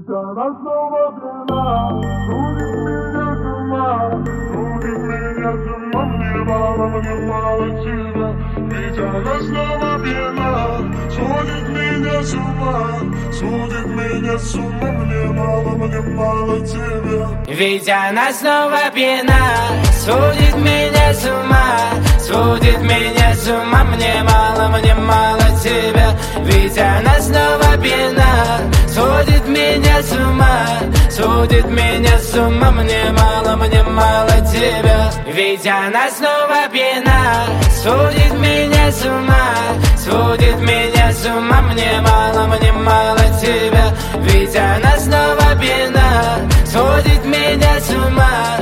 она снова пьяна, сводит меня с ума, мне мало тебя. Ведь она снова пьяна, сводит меня с ума, мне мало тебя. Ведь она снова пьяна, сводит меня с ума, мне мало тебя. Ведь она снова пьяна, сводит меня с ума, мне мало тебя. Ведь она снова пьяна, сводит меня с ума, мне мало тебя. Ведь она снова пьяна, сводит меня с ума,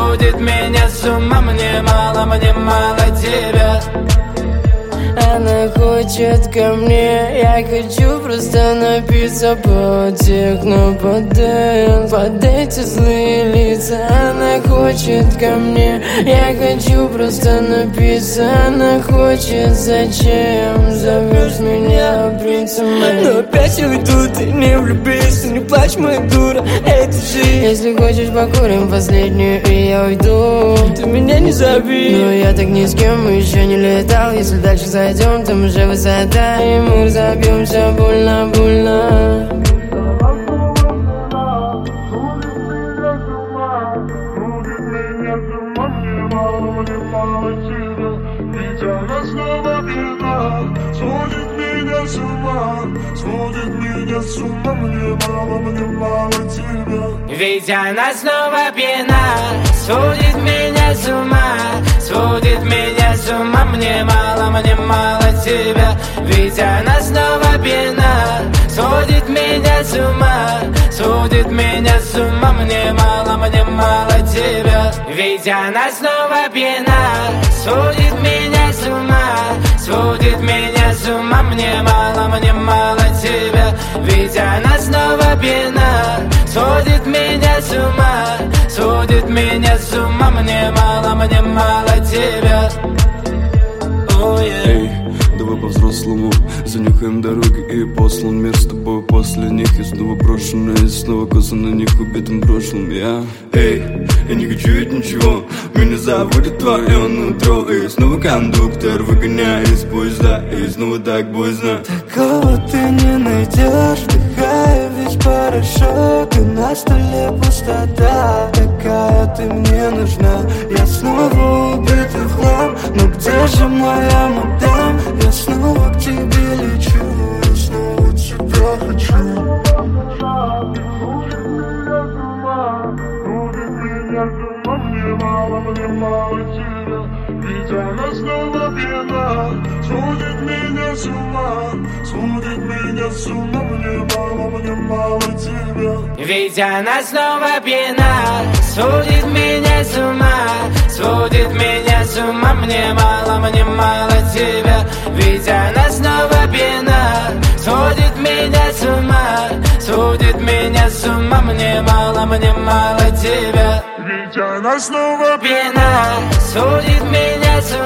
мне мало тебя. Она хочет ко мне, я хочу просто напиться под техно, под эти злые лица. Она хочет ко мне, я хочу просто напиться. Она хочет, зачем зовешь меня принцем? Но опять я уйду, ты не влюбись, ты не плачь, моя дура, это жизнь. Если хочешь, покурим последнюю, и я уйду. Ты меня не зови, но я так ни с кем еще не летал. Если дальше зайдем, там уже высота, и мы разобьемся больно. Ведь она снова пьяна, сводит меня с ума, мне мало тебя. Ведь она снова пьяна, сводит меня с ума, мне мало тебя. Ведь она снова пьяна, сводит меня с ума, мне мало тебя. Ведь она снова пьяна, сводит меня с ума, мне мало тебя. Ведь она снова пьяна, сводит меня с ума, мне мало тебя. Эй, давай по-взрослому занюхаем дороги и послан мир с тобой после них. Я снова брошенная, и снова коса на них убитым прошлым. Я не хочу ведь ничего, меня заводит твое нутро. И снова кондуктор выгоняет из поезда, и снова так поздно. Такого ты не найдешь, вдыхая весь порошок, и на столе пустота. Такая ты мне нужна, я снова убитый в хлам. Но где же моя мадам? Я снова к тебе лечу, я снова тебя хочу. Мне мало тебя. Ведь она снова пьяна, сводит меня с ума, мне мало тебя. Ведь она снова пьяна, сводит меня с ума, мне мало тебя. Ведь она снова пьяна, сводит меня с ума, мне мало тебя. Ведь она снова пьяна, сводит меня с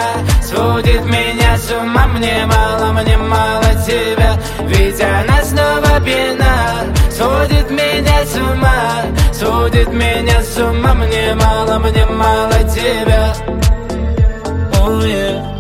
ума, мне мало тебя. Ведь она снова пьяна, сводит меня с ума, мне мало тебя. Oh yeah.